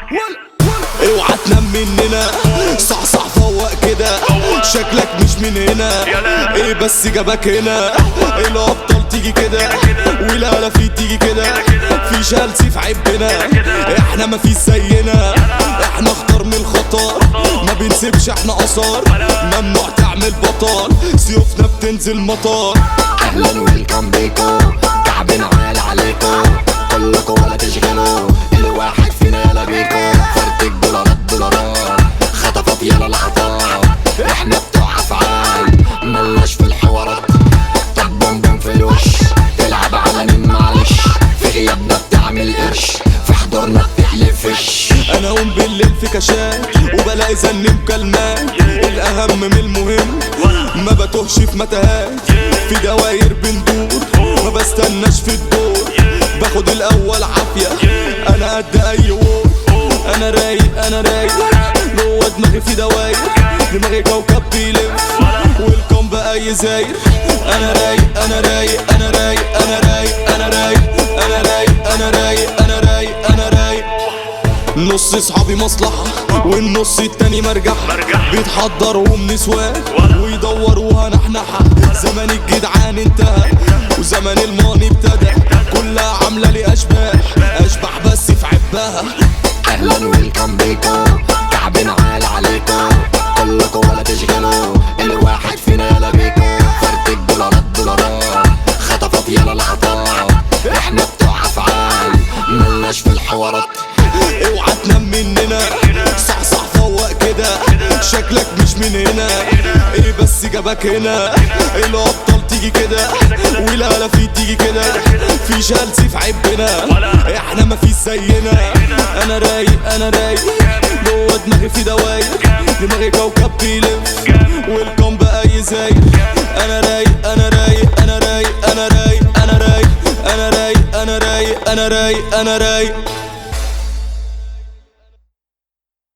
اوعى تنام مننا، صح فوق كده، شكلك مش من هنا. ايه بس جابك هنا؟ الابطال تيجي كده ولا في تيجي كده، في جلسي في عيبنا، احنا ما فيش زينا، احنا اخطر من الخطر، ما بنسيبش احنا اثار، ممنوع تعمل بطل، سيوفنا بتنزل مطار. اهلا ويلكم بيكو، كعبين عال عليكو، كلكو ولا تشغلوا، الواحد فينا يلا بيكو، فرتك دولارات خطفت يلا العطاء، احنا بتوع افعال ملناش في الحوارات، طب بوم في الوش، تلعب على مين معلش، في غيابنا بتعمل قرش، في حضورنا بتحلفش. انا اقوم بالليل في كشات وبلاقي زن مكالمات، الاهم من المهم ما بتوهش في متاهات، في دواير بندور ما بستناش في الدور، باخد الاول عافيه، انا قد اي وور، انا رايق جوه دماغي في دواير، دماغي كوكب بيلف والكم بقى يزاير. انا رايق انا رايق انا رايق انا رايق انا رايق انا رايق انا رايق انا رايق انا رايق. نص صحابي مصلحة والنص التاني مرجحة، بيتحضروا من نسوان ويدوروا هنحنحة، زمان الجدعان انتهى وزمان الماني ابتدى، كلها عاملة لي اشباح بس في عبها. اهلا ويلكم بيكو، كعبين عال عليكو، كلكو ولا تشغلوا، الواحد فينا يلا بيكو، فرتك دولارات خطفت يلا العطاء، احنا بتوع افعال ملناش في الحوارات. اوعى تنام مننا، صح فوق كده، شكلك مش من هنا. ايه بس جابك هنا؟ الابطال تيجي كده ولا في تيجي كده، في جلسي في عيبنا، احنا ما فيش زينا. انا رايق جوه دماغي في دواير، دماغي كوكب بيلف والكم بقى يزاير. انا رايق انا رايق انا رايق انا رايق انا رايق انا رايق انا رايق انا رايق انا رايق.